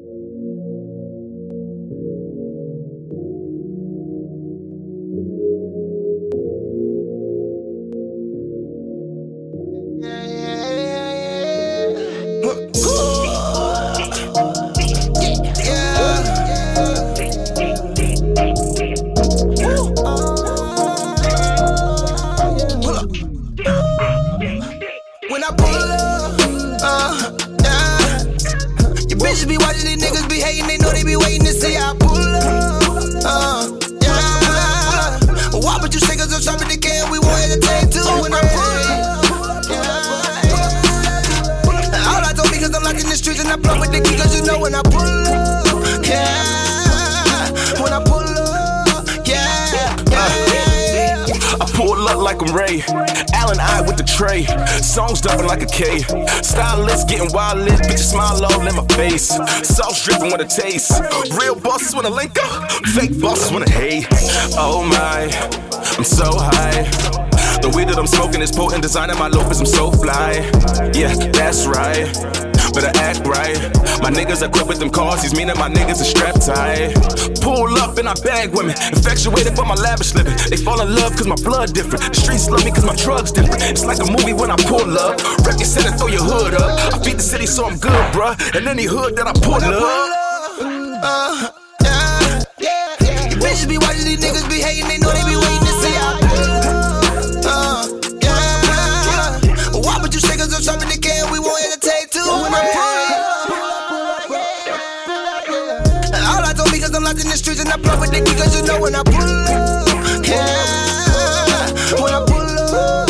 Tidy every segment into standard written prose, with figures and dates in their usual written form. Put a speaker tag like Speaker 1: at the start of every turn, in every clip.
Speaker 1: When I pull up, your bitches be watching, these niggas be hating, they know they be waiting to see I pull up, Why would you say cause I'm shopping the can, we won't hesitate to when I pull up, All I told me cause I'm locked in the streets and I plug with the key cause you know when I pull up, when I pull up,
Speaker 2: I pull up like I'm Ray, Allen I with the tray, songs dumping like a K, stylist getting wild lit, bitches smile all in my face, sauce dripping with a taste, real bosses wanna link up, fake bosses wanna hate, oh my, I'm so high, the weed that I'm smoking is potent, designing my loafers, I'm so fly, yeah, that's right, better act right, my niggas equipped with them cars, these meaning my niggas are strapped tight, pull up and I bag women, infatuated by my lavish living, they fall in love cause my blood different, the streets love me cause my drugs different, it's like a movie when I pull up, wreck your set and throw your hood up, I feed the city so I'm good bruh, and any hood that I pull up,
Speaker 1: bitches be watching, these niggas be hating, they know they be waiting to see I pull up, Why would you say cause I'm shopping the can, we won't hesitate to when I pull up, All I told me cause I'm locked in the streets and I plug with the key cause you know when I pull up, when I pull up,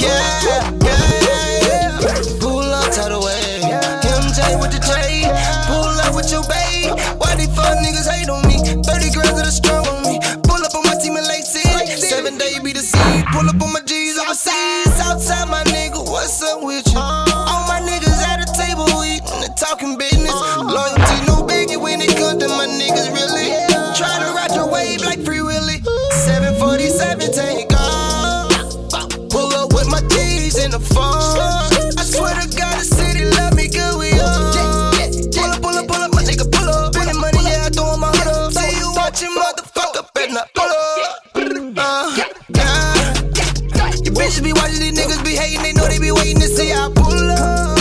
Speaker 1: pull up to the way, MJ with the J, pull up with your babe, why these fuck niggas hate on me, 30 grams of the strong on me, pull up on my team and Lacey, 7 day be the seed, pull up on my G's overseas, outside my nigga, what's up with you, all my niggas at the table eating and talking business, loyalty no biggie when it comes to my niggas really, try to ride your wave like Free Willy, 747 take off, pull up with my G's in the phone, I swear to God the city love me good we on, pull up, my nigga pull up, spending money yeah I throw my hood up, see you watching motherfucker better not pull up, Your bitches be watching, these niggas be hating, they know they be waiting to see I pull up,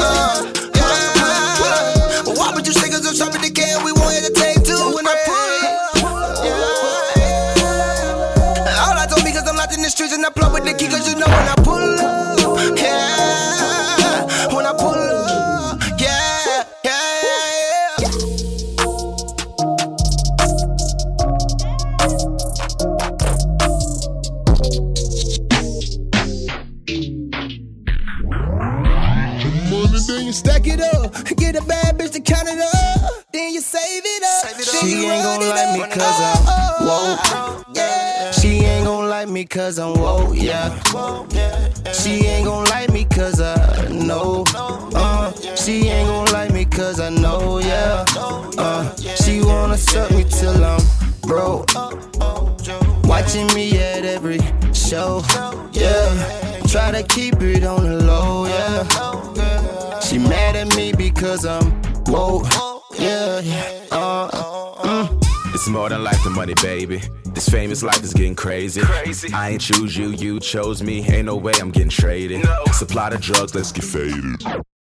Speaker 1: Why would you say cause I'm shopping the can, we won't hesitate to when I pull up, All I told me cause I'm locked in the streets and I plug with the key cause you know when I pull up, when I pull up,
Speaker 3: Then you stack it up, get a bad bitch to count it up, then you save it up.
Speaker 1: She ain't gon' like me cause I'm woke. She ain't gon' like me cause I'm woke, She ain't gon' like me cause I know. She ain't gon' like me cause I know, She wanna suck me till I'm broke. Watching me at every show, Try to keep it on the low, She mad at me because I'm woke,
Speaker 2: It's more than life and money, baby. This famous life is getting crazy. I ain't choose you, you chose me. Ain't no way I'm getting traded. Supply the drugs, let's get faded.